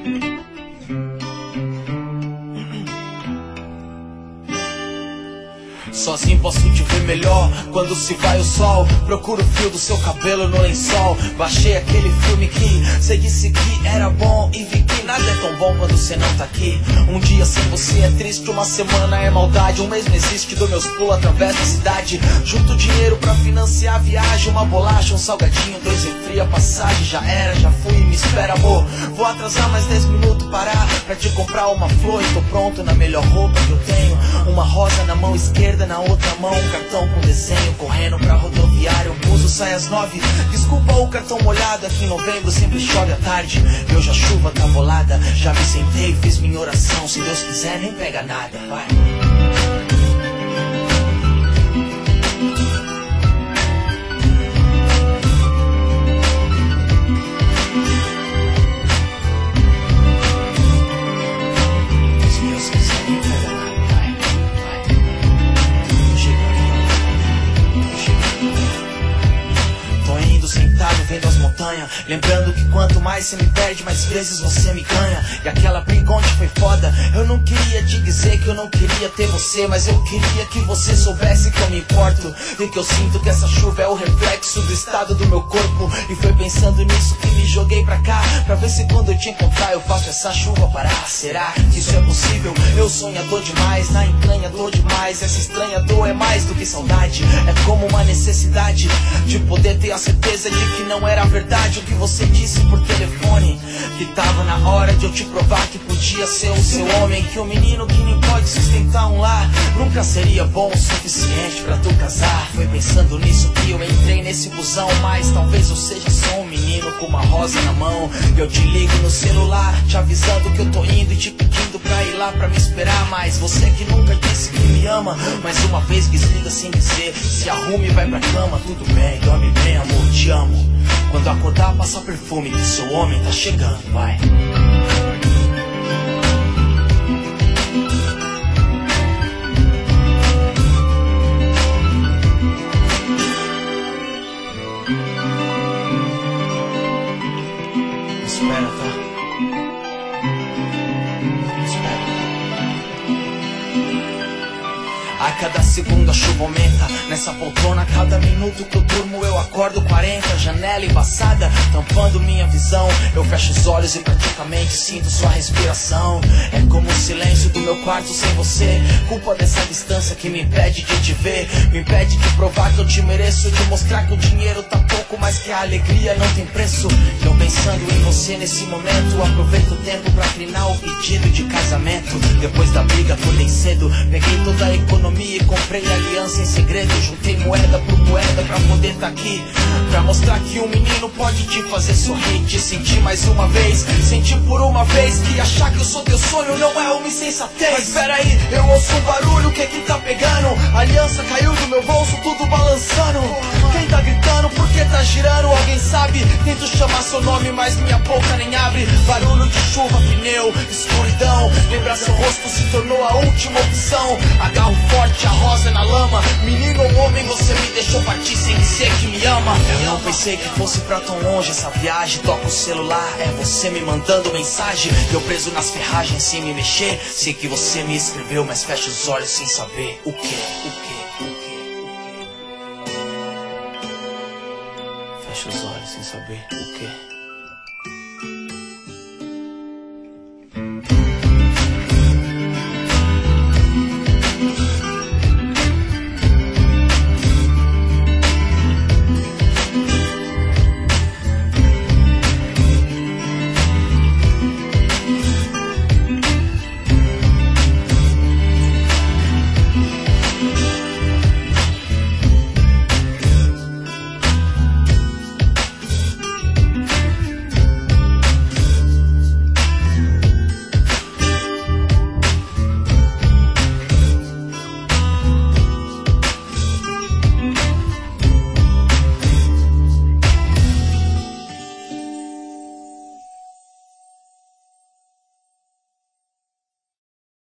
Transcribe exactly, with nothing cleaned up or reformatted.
Sozinho posso te ver melhor quando se vai o sol. Procuro o fio do seu cabelo no lençol. Baixei aquele filme que cê disse que era bom e vi que nada é tão bom quando cê não tá aqui. Um dia sem você é triste, uma semana é maldade. Um mês não existe, dou meus pulos através da cidade. Junto dinheiro pra financiar a viagem. Uma bolacha, um salgadinho, dois refri, a passagem. Já era, já fui, me espera amor. Vou atrasar mais dez minutos, parar pra te comprar uma flor. E tô pronto na melhor roupa que eu tenho. Uma rosa na mão esquerda, na outra mão um cartão com desenho. Correndo pra rodoviária, o buzo sai às nove. Desculpa o cartão molhado, aqui em novembro sempre chove à tarde. E hoje a chuva tá bolada. Já me sentei, fiz minha oração. Se Deus quiser nem pega nada, vai. Vendo as montanhas, lembrando que quanto mais você me perde, mais vezes você me ganha. E aquela briga onde foi foda, eu não queria te dizer que eu não queria ter você, mas eu queria que você soubesse que eu me importo e que eu sinto que essa chuva é o reflexo do estado do meu corpo. E foi pensando nisso que me joguei pra cá, pra ver se quando eu te encontrar eu faço essa chuva parar. Será que isso é possível? Eu sonhador demais, na entranha dor demais. Essa estranha dor é mais do que saudade, é como uma necessidade de poder ter a certeza de que não era verdade o que você disse por telefone. Que tava na hora de eu te provar que podia ser o seu homem. Que o menino que nem pode sustentar um lar nunca seria bom o suficiente pra tu casar. Foi pensando nisso que eu entrei nesse busão. Mas talvez eu seja só um menino com uma rosa na mão. Eu te ligo no celular, te avisando que eu tô indo e te pedindo pra ir lá pra me esperar. Mas você que nunca disse que me ama, mais uma vez desliga sem dizer. Se arrume e vai pra cama, tudo bem, dorme bem amor, te amo. Quando acordar, passa perfume, que seu homem tá chegando, vai. Espera, tá? Espera. A cada segundo a chuva aumenta nessa poltrona. A cada minuto que eu durmo eu acordo quarenta. Janela embaçada, tampando minha visão. Eu fecho os olhos e praticamente sinto sua respiração. É como o silêncio do meu quarto sem você. Culpa dessa distância que me impede de te ver. Me impede de provar que eu te mereço. De mostrar que o dinheiro tá pouco, mas que a alegria não tem preço. E eu pensando em você nesse momento, aproveito o tempo pra treinar o pedido de casamento. Depois da briga acordei cedo, peguei toda a economia e comprei aliança em segredo. Juntei moeda por moeda pra poder tá aqui, pra mostrar que um menino pode te fazer sorrir. Te sentir mais uma vez, sentir por uma vez que achar que eu sou teu sonho não é uma insensatez. Mas peraí, eu ouço um barulho, o que é que tá pegando? A aliança caiu do meu bolso, tudo balançando. Quem tá gritando, por que tá girando? Alguém sabe? Tento chamar seu nome, mas minha boca nem abre. Barulho de chuva, pneu, escuridão. Lembrar seu rosto se tornou a última opção. Agarro forte, a rosa na lama. Menino ou homem, você me deixou partir sem dizer que me ama. Eu não pensei que fosse pra tão longe essa viagem. Toca o celular, é você me mandando mensagem. Eu preso nas ferragens sem me mexer. Sei que você me escreveu, mas fecho os olhos sem saber o que, o que, o que, o que. Fecho os olhos sem saber o que.